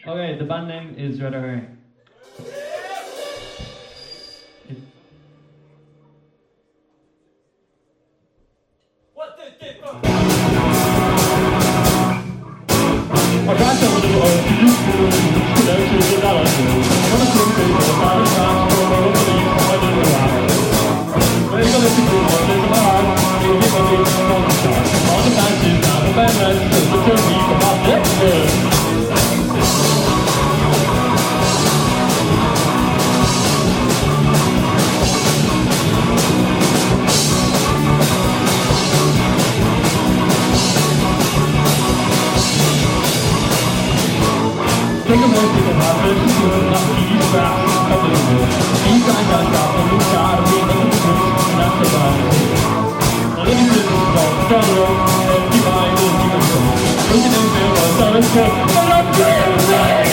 Okay, the band name is Red Herring. Take a moment to have it, you will not be fast, come to the moon. These guys are got a new shot of being able to do, and that's about it. Now let me do this called Stronger, and keep my eyes on you control. Look at them, feel like I'm so, but I'm pretty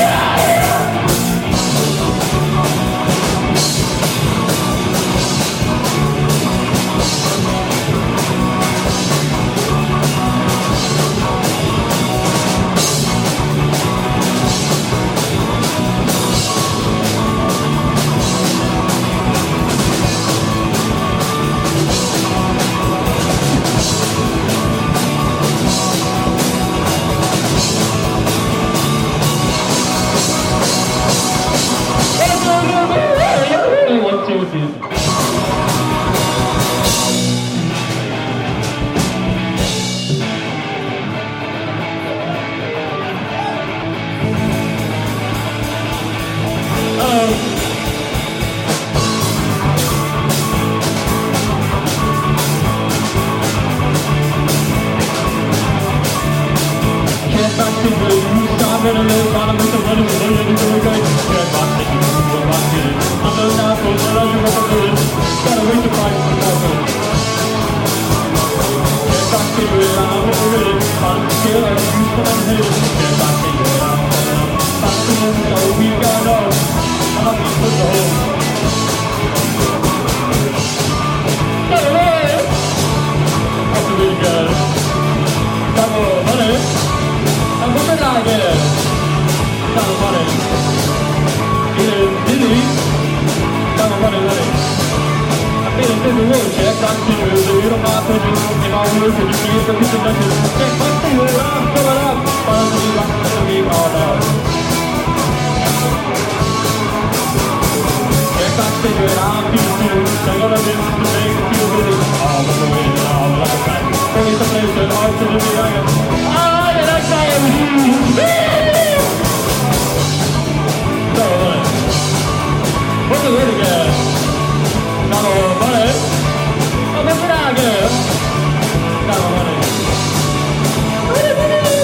Come on,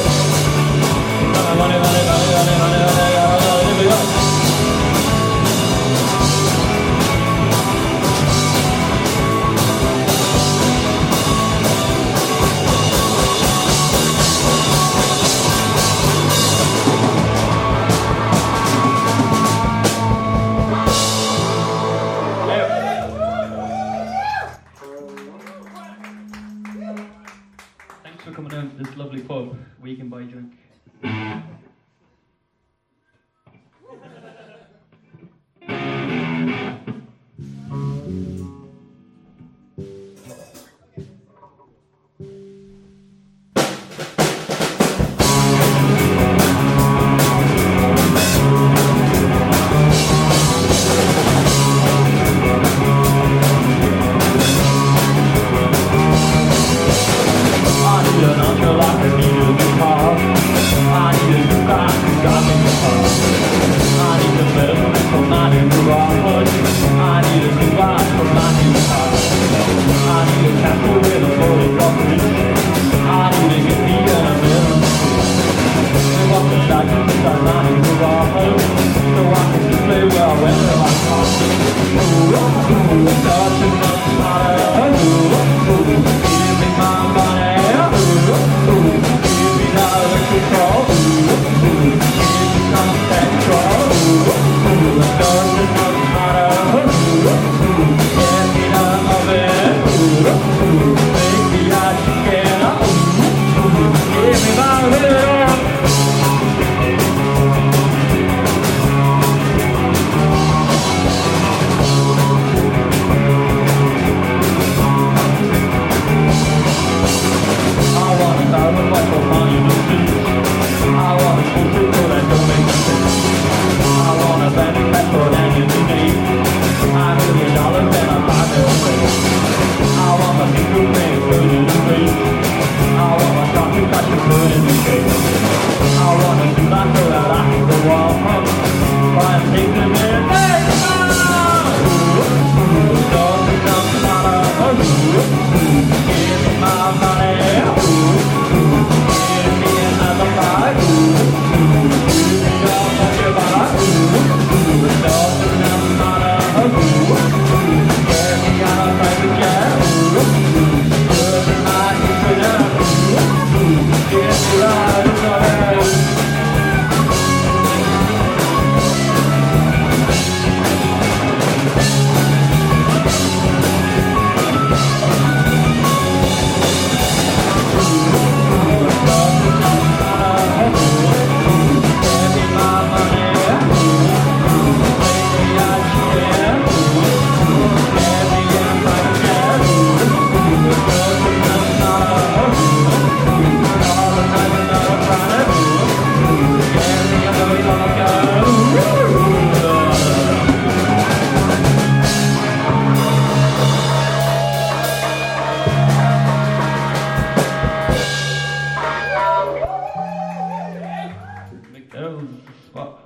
This is the spot.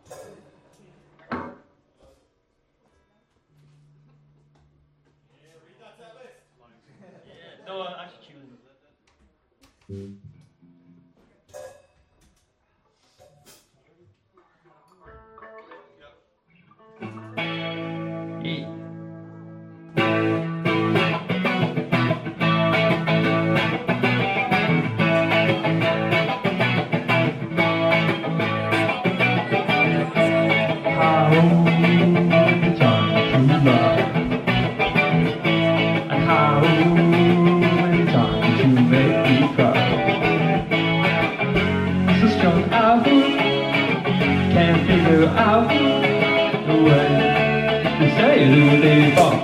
Yeah, no, I should choose. Out the way to say who they are.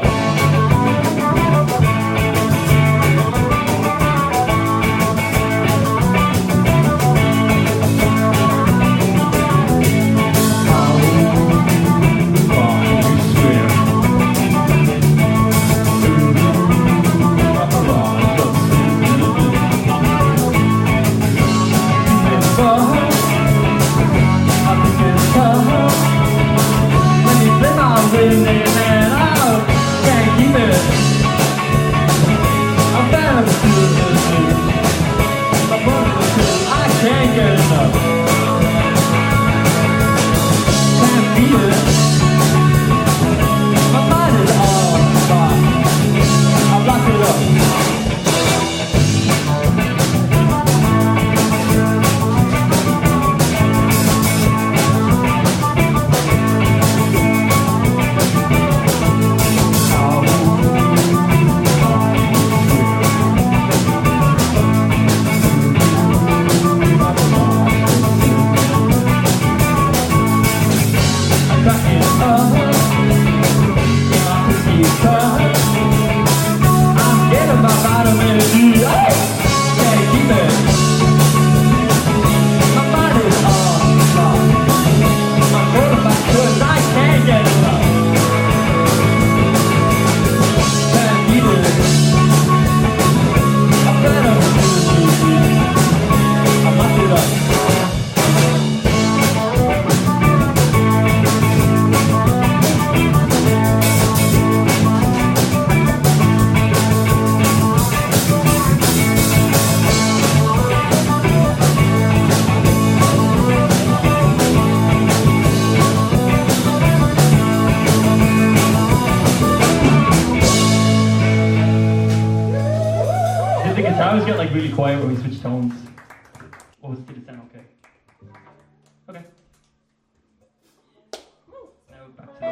I always get like really quiet when we switch tones. Or did it sound okay? Okay. Now back to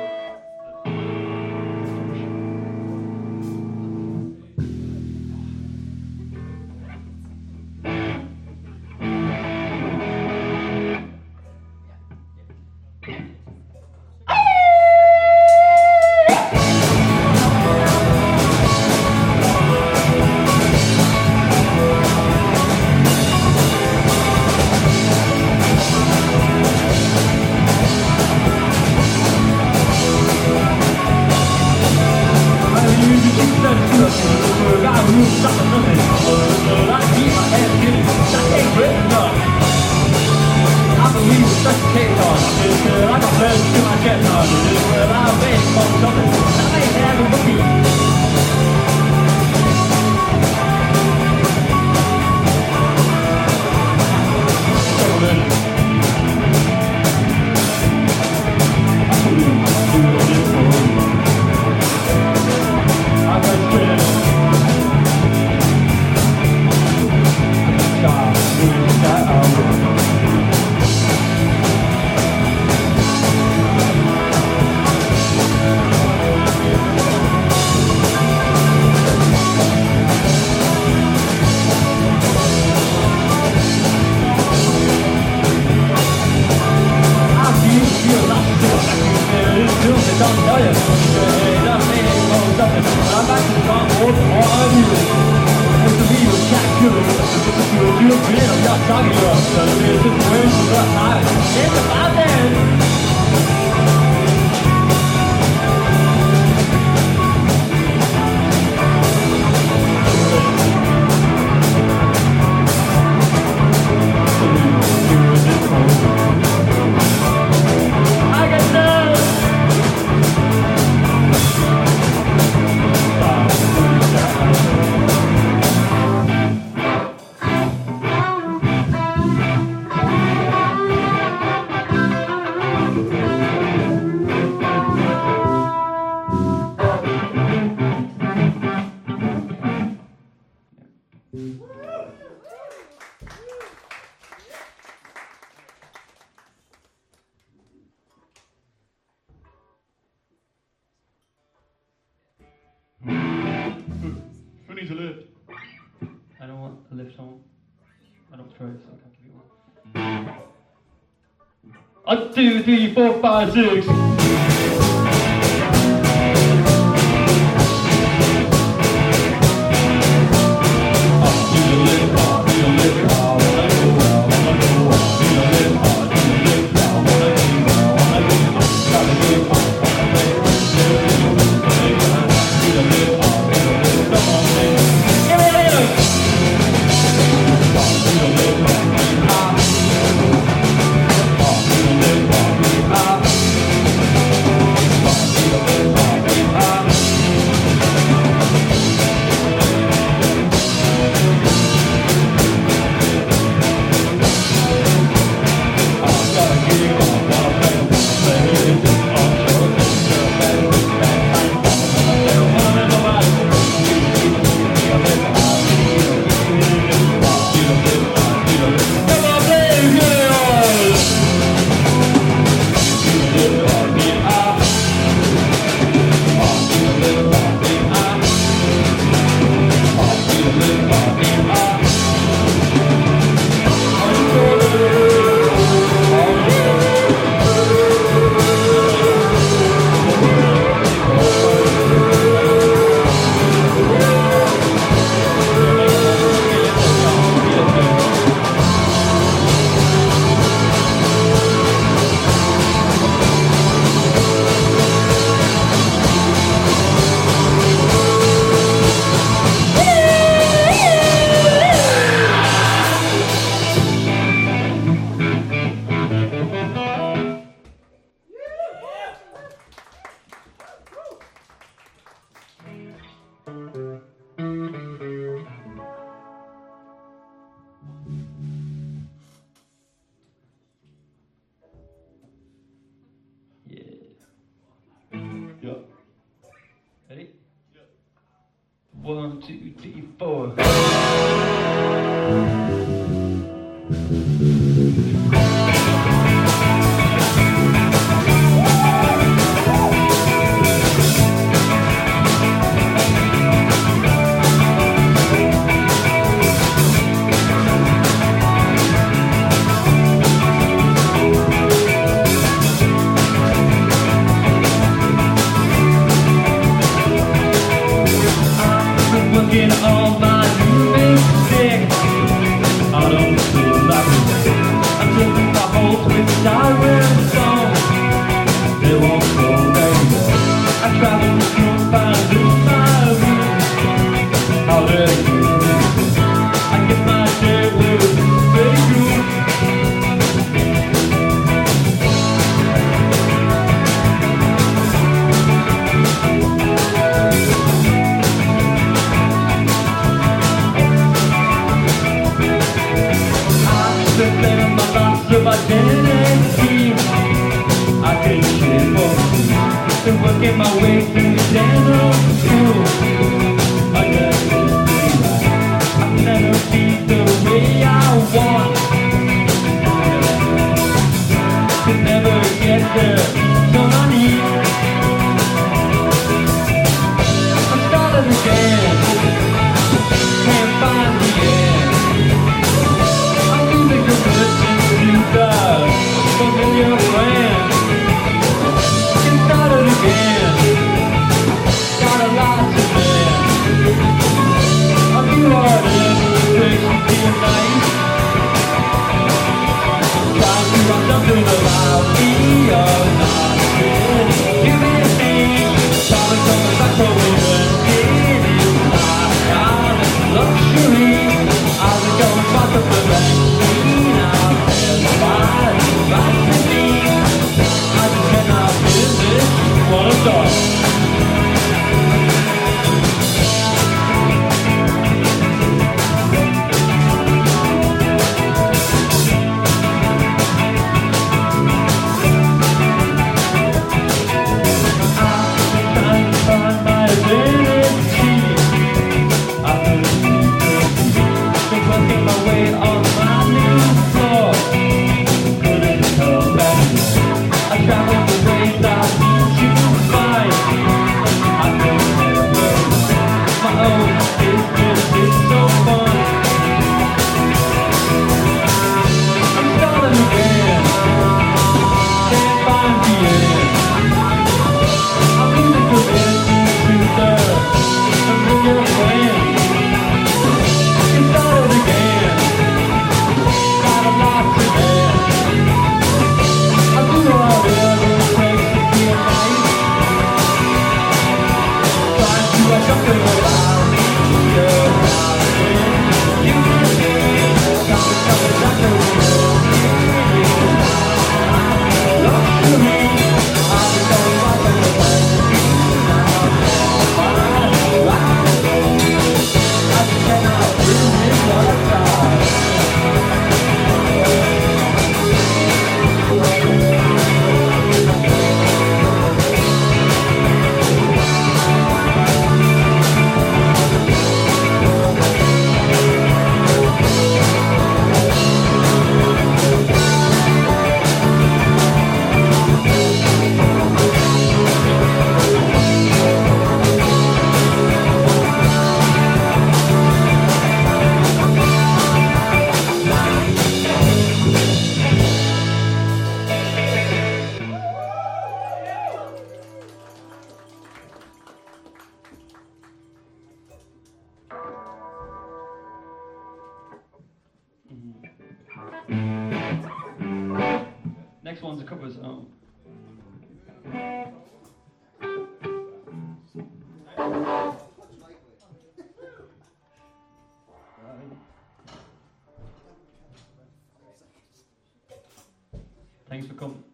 needs a lift. I don't want a lift home. I don't throw it, so I can't give you one. 1, 2, 3, 4, 5, 6. Ready? Yep. 1, 2, 3, 4. Working on my new mistake. I don't feel like it. I'm taking my hopes with siren songs. They won't go very well. I travel through find my room. I'll let you. I get my day with very good. Living my loss of identity. I can shit for free. Been working my way through the dental school. I never be right. I can never be the way I want. Could never get there, so I need. I'm starting again. Can't find the end. Familiar friend, get started again. Got a lot to live. I'll be hard in the place to be nice. Try to run something about me or not. Give me a thing. Promise coming back for women. It is not luxury. I was going back to the vaccine. I'll tell you right to me. I just cannot miss this. What a dog. I'm trying to find my identity. I believe been working my way on my new floor. Couldn't come back. I traveled the ways I need to find. one's a cover song. Thanks for coming.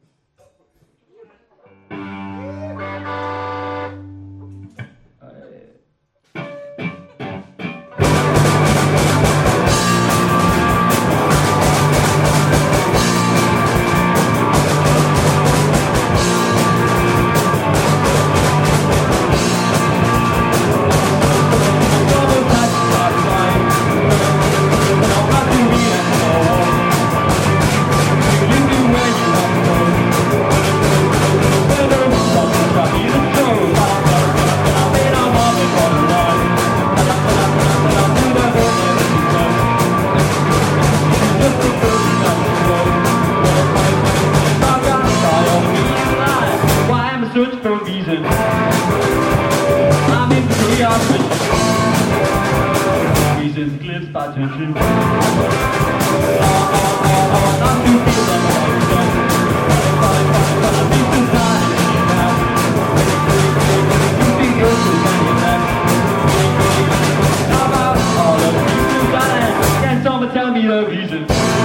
Search for a reason. I'm in curiosity. Reasons glimpsed by tension. Not to feel them all done. But I think the time is now. You think you're too many left. How about all of you dying? Can someone tell me the reason?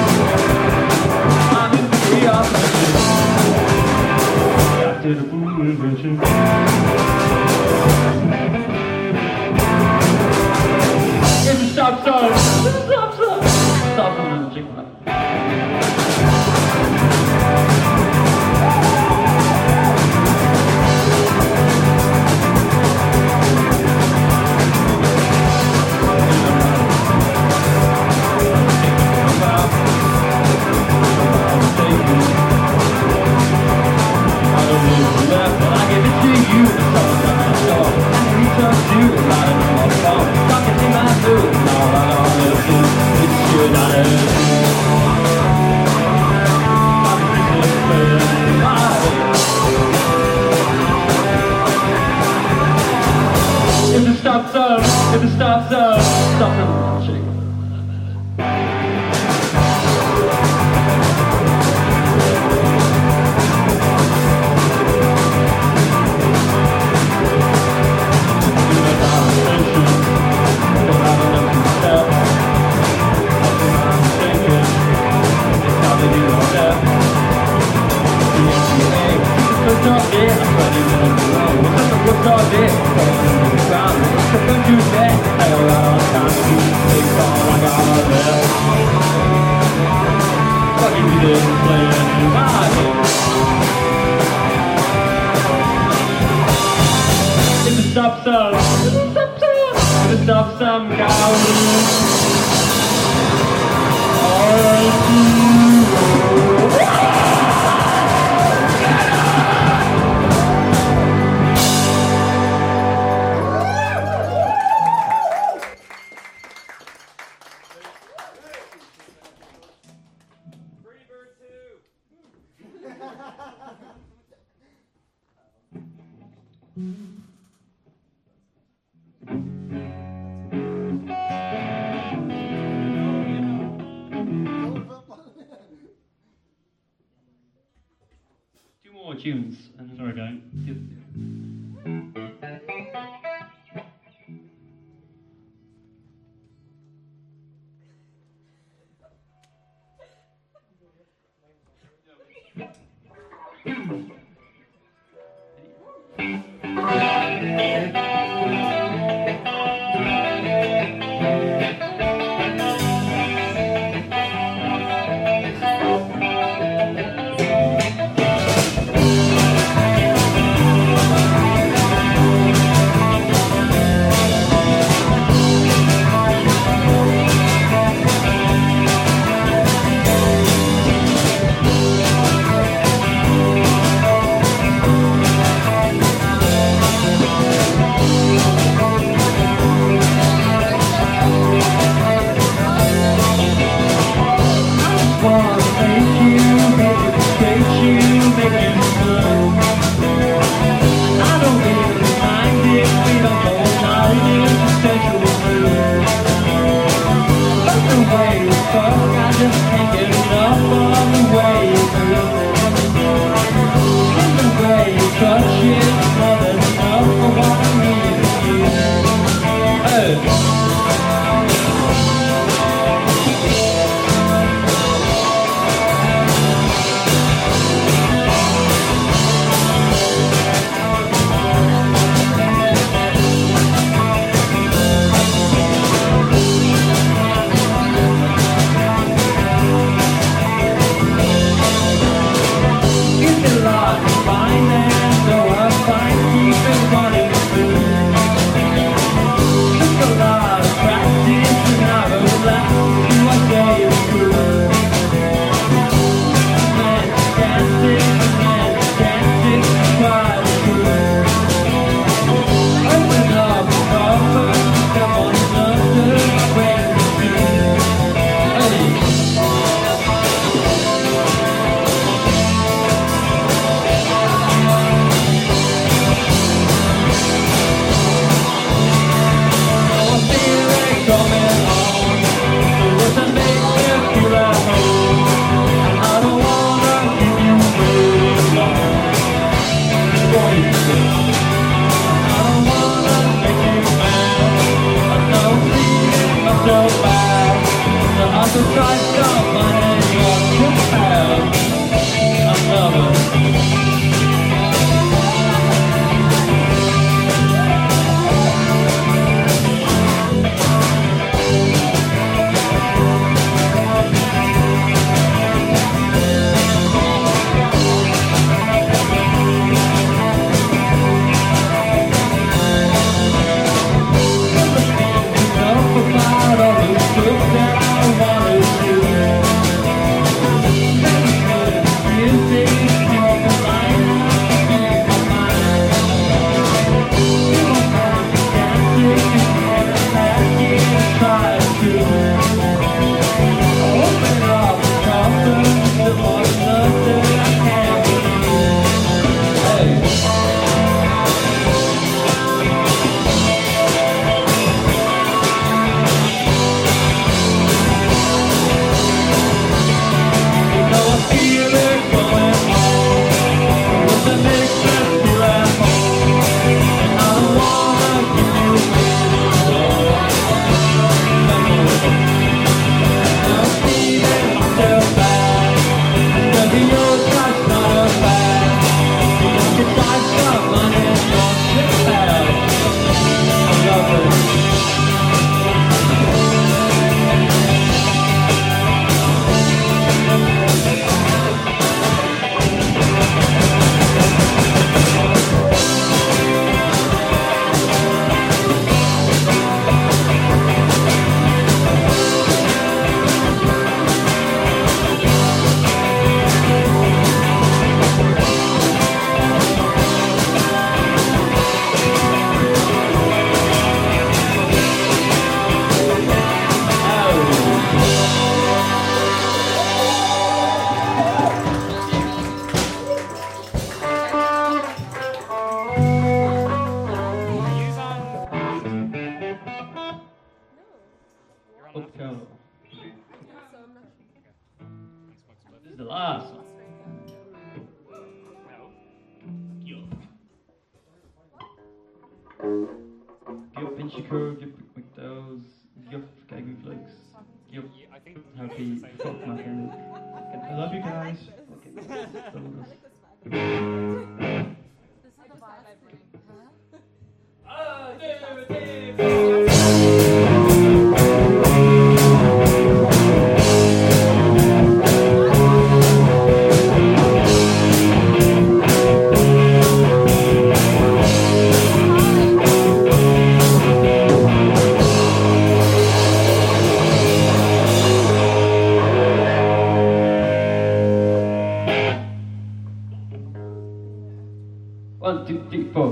I'm in curiosity. To the blue invention. It's a stop sign. Stop sign. Stop sign. Check that. If it stops, stop them. Shake. Stop some cow. Tunes and sorry, going. Gup Insecure, Gup McDowell's, Gup Gagnflakes, Gup Happy, fuck my hand. I love you guys. One, two, three, four.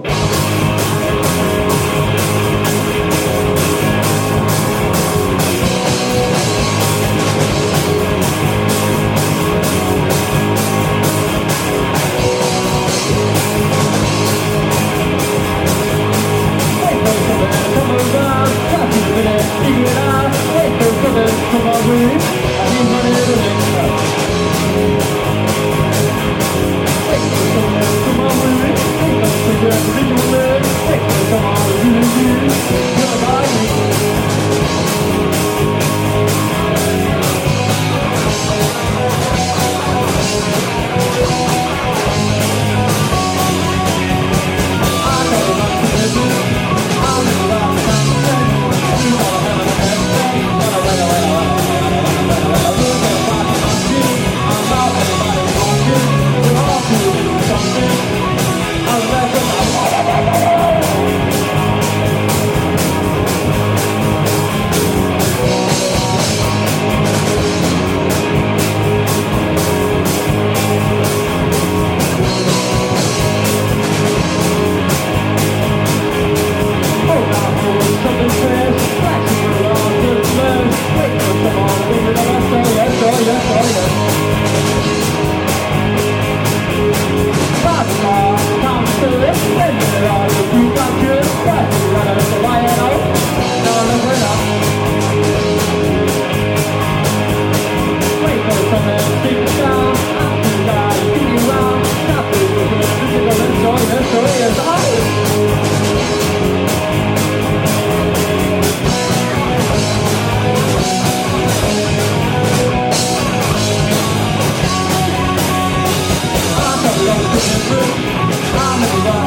I'm